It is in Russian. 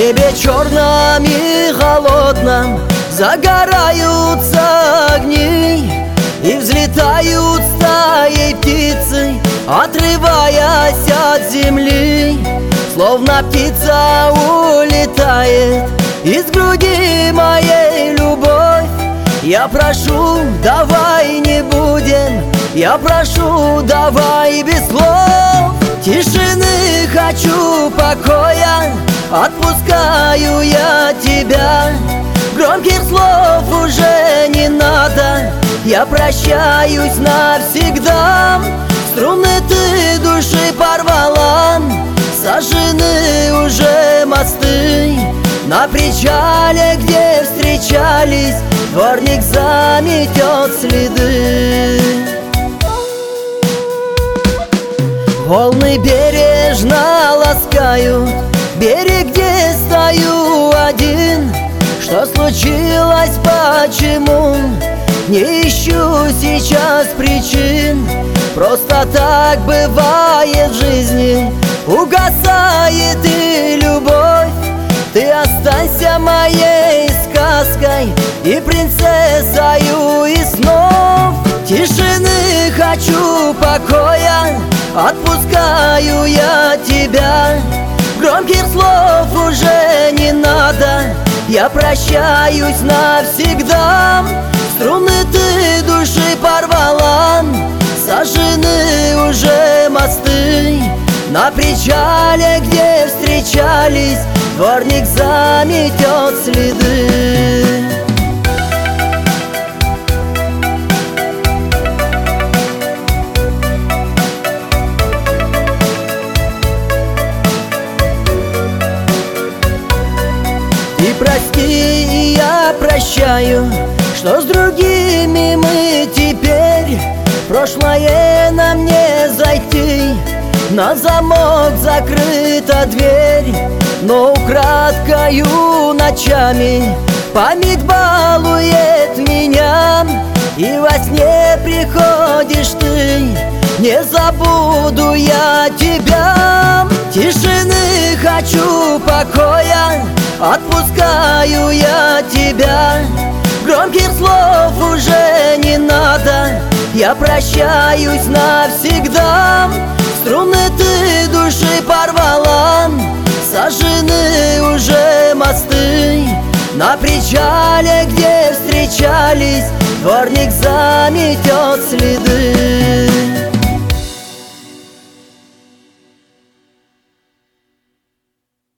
небе черном и холодном загораются огни, и взлетают стаи птицы, отрываясь от земли. Словно птица улетает из груди моей любовь. Я прошу, давай не будем, я прошу, давай без слов. Тишины хочу, покоя, отпускаю я тебя. Громких слов уже не надо, я прощаюсь навсегда. Струны ты души порвала, сожжены уже мосты. На причале, где встречались, дворник заметет следы. Волны бережно ласкают берег, где стою один. Что случилось, почему? Не ищу сейчас причин. Просто так бывает в жизни, угасает и любовь. Ты останься моей сказкой и принцессою из снов. Тишины хочу, покоя, отпускаю я тебя. Громких слов уже не надо, я прощаюсь навсегда. Струны ты души порвала, сожжены уже мосты. На причале, где встречались, дворник заметет следы. И прости, и я прощаю, что с другими мы теперь. Прошлое нам не зайти, на замок закрыта дверь. Но украдкою ночами память балует меня, и во сне приходишь ты, не забуду я тебя. Тишины хочу, покоя, отпускаю я тебя. Громких слов уже не надо, я прощаюсь навсегда. Струны ты души порвала, сожжены уже мосты. На причале, где встречались, дворник заметет следы.